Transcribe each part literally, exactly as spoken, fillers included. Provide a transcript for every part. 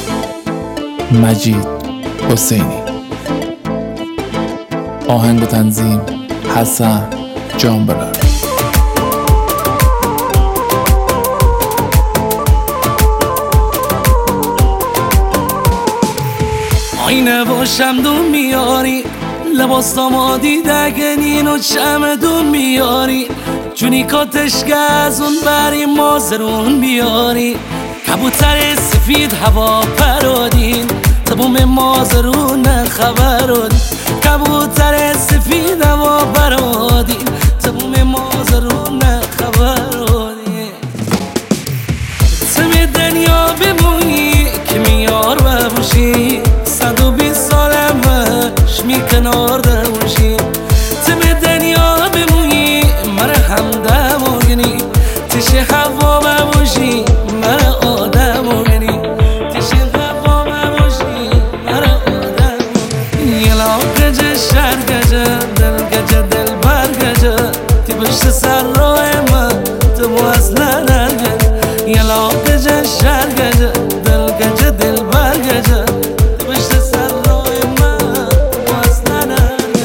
مجید حسینی. آهنگ و تنظیم حسن جانبلار. آینه و شمدون میاری، لباس دامادی دگنین و چمدون میاری، جونی کاتش گزون بری مازرون بیاری، کبوتر سفید هوا پرادین تبوم مازرون خبرون، کبوتر سفید هوا پرادین تبوم مازرون خبرون. تم دنیا بمونی که میار ببوشی، صد و بیست سالم باش می کنار دوشی. تم دنیا بمونی مره همدم و گنی، تش هوا ببوشی مره آدم و گنی، تش هوا ببوشی مره آدم و گنی. یلا گجه شهر گجه دل گجه دل بر گجه، تی پشت سر راه من تو باز ننگه. یلا گجه شهر گجه دل گجه دل بر گجه، تی پشت سر راه من تو باز ننگه.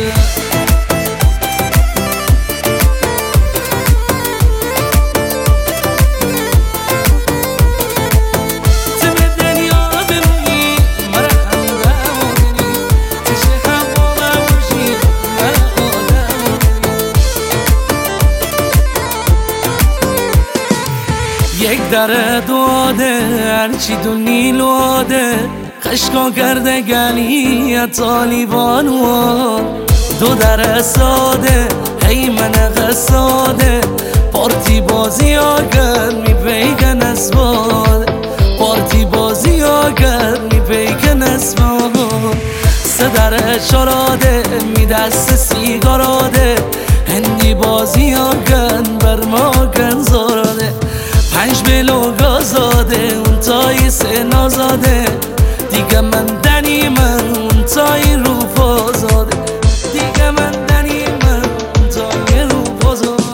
تم دنیا بمونی مره همدم و گنی، تش هوا ببوشی مره آدم و گنی. یک در داده هرچی دو نیلواده، خشکا کرده گلی طالیبانو، دو در ساده هی من قصاده، پارتی بازی آگر می پیکن اسباده، پارتی بازی آگر می پیکن اسباده. سه در چراده می دست سیگاراده، هندی بازی آگر بر ما کن زاراده، پنج بلو گازاده اون تای سه نازاده، دیگه من دنی من اون تای رو پازاده، دیگه من دنی من اون تای رو پازاده.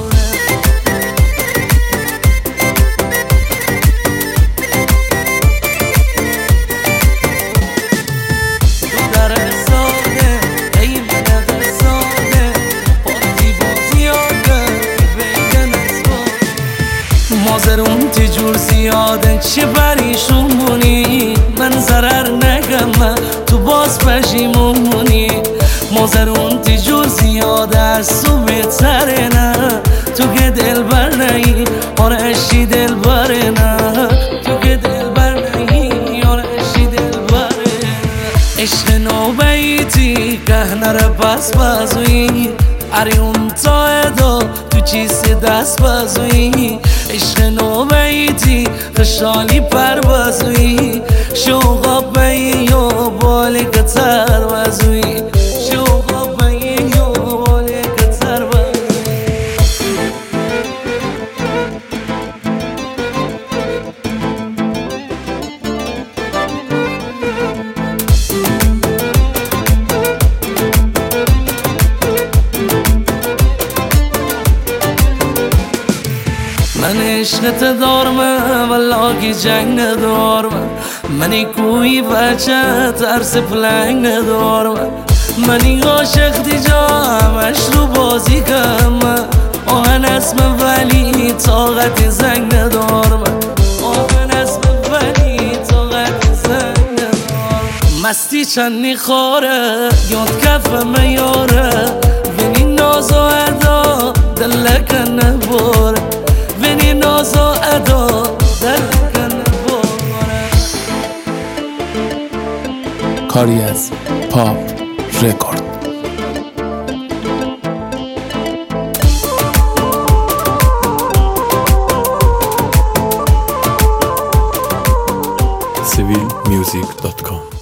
دو در ساده ای من قصاده، پارتی بازی آگر بیگن اسباده. مازرون تجور زیاده چه پریشون مونی، من ضرر نگم تو باز پشیمون مونی. مازرون تجور زیاده از تو بهتره نه، تو که دل بر نهی آرشی دل بره نه، تو که دل بر نهی آرشی دل بره. عشق نوبیتی که نره پس بازوی، اری اون تا ادا تو چیزی دست بازوی. عشق نوبیتی خشالی پر بازوی، شوقا بایی و بالی کتر بازوی، شوقا بایی و بالی کتر بازوی. من عشقت دارم والا کی جنگ ندارم، منی کوی بچه ترس پلنگ ندارم، منی عاشق دی جامش رو بازی کم، آهن اسم ولی طاقت زنگ ندارم، آهن اسم ولی طاقت زنگ ندارم. مستی چندی خوره یاد کف میاره، بینی ناز و ادا دلک نباره، بینی ناز و ادا دلک نباره. کاری از پاپ رکورد. سیویل میوزیک دات کام